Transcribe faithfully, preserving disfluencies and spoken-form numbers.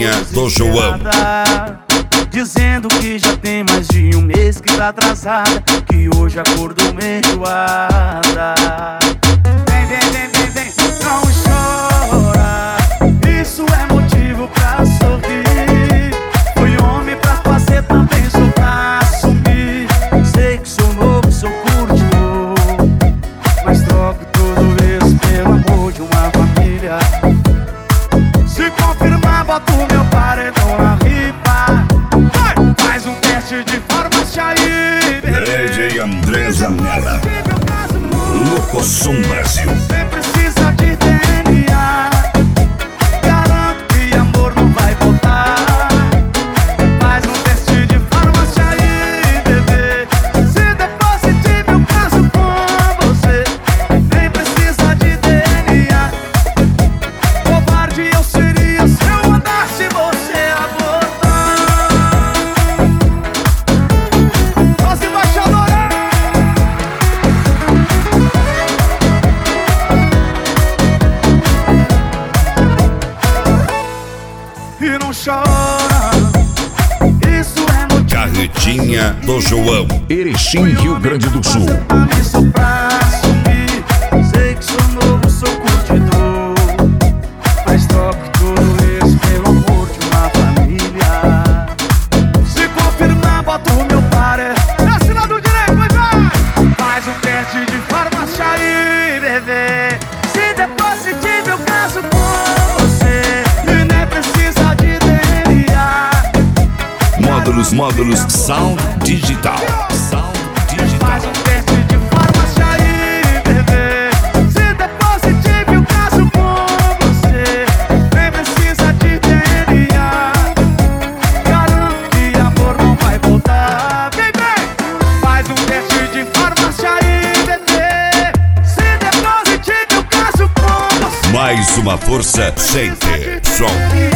Carretinha do João. Dizendo que já tem mais de um mês que tá atrasada, que hoje acordou menjoada. Vem, vem, vem, vem, vem, não chora, isso é motivo pra sorrir. Fui homem pra fazer, também sou pra assumir. Sei que sou novo, sou curtidor, mas troco tudo isso pelo amor de uma família. Se confirmar, boto meu paredão na ripa. Faz um teste de farmácia aí, bebê. D J André Zanella, Locosom Brasil. Você precisa de D N A, garanto que amor não vai voltar. Faz um teste de farmácia aí, bebê. Se der positivo eu caso com você, nem precisa de D N A. Covarde eu seria se eu mandasse você abortar. Nós embaixadores! E não chora, isso é motivo. Carretinha do João. Erechim, Rio Grande do Sul. Também sou pra assumir. Sei que sou novo, sou curtidor, mas troco tudo isso pelo amor de uma família. Se confirmar, boto o meu pare. Desce lá do direito, vai, vai. Faz um teste de farmácia aí, bebê. Se der positivo eu caso com você, e nem precisa de D N A. Módulos, módulos, Sound Digital. Sound Faz Digital. um teste de farmácia aí, bebê. Se der positivo eu caso com você, nem precisa de D N A. Garanto que amor não vai voltar. Vem, vem. Faz um teste de farmácia aí, bebê. Se der positivo eu caso com você. Mais uma força, sente som.